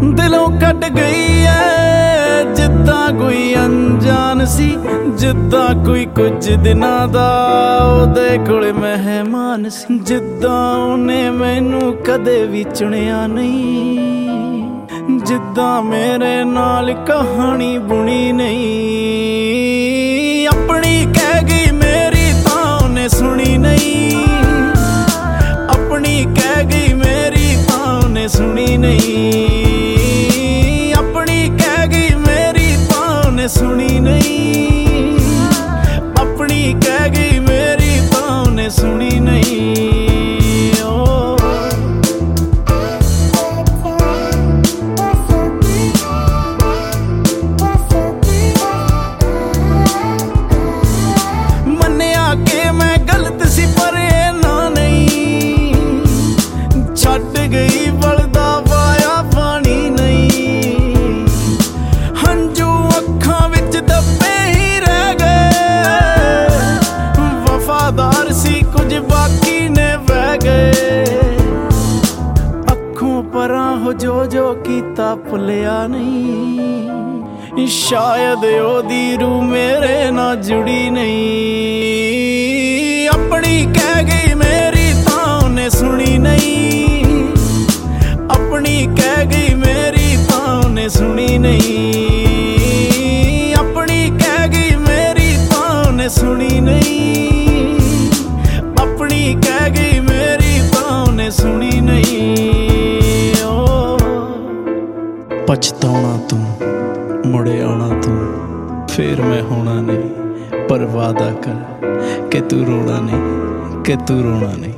दिलों कट गई है जिद्दां कोई अनजान सी, जिद्दां कोई कुछ दिनां दा ओहदे कोल मेहमान सी। जिद्दां ओहने मैनू कदे भी चुनिया नहीं, जिद्दां मेरे नाल कहानी बुनी नहीं। अपनी कह गई मेरी तां ओहने सुनी नहीं, अपनी कह गई मेरी तां ओहने सुनी नहीं। सुनी नहीं, अपनी कह गई मेरी तां ने सुनी नहीं। मन्निया के मैं गलत सी पर ना नहीं, छड्ड गई बलदा पाया पानी नहीं। हंजू दबे ही रह गए, वफादार सी कुछ बाकी ने बह गए। अखों परां हो जो कीता भुलिया नहीं, शायद ओदी रूह मेरे नाल जुड़ी नहीं। अपनी कह गई मेरी तां ने सुनी नहीं, अपनी कह गई मेरी तां ने सुनी नहीं। सुनी नहीं, अपनी कह गई मेरी तां ने सुनी नहीं। पछताउणा तू मुड़े आउणा तू फिर मैं होना नहीं, पर वादा कर कि तू रोना नहीं, कि तू रोना नहीं।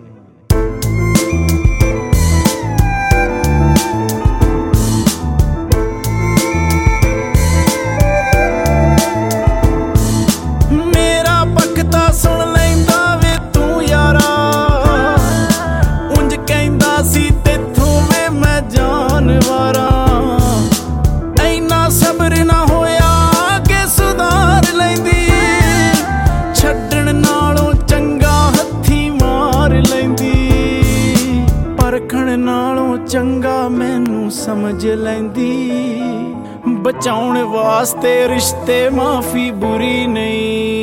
चंगा मैनू समझ लैंदी, बचाउण वास्ते रिश्ते माफी बुरी नहीं।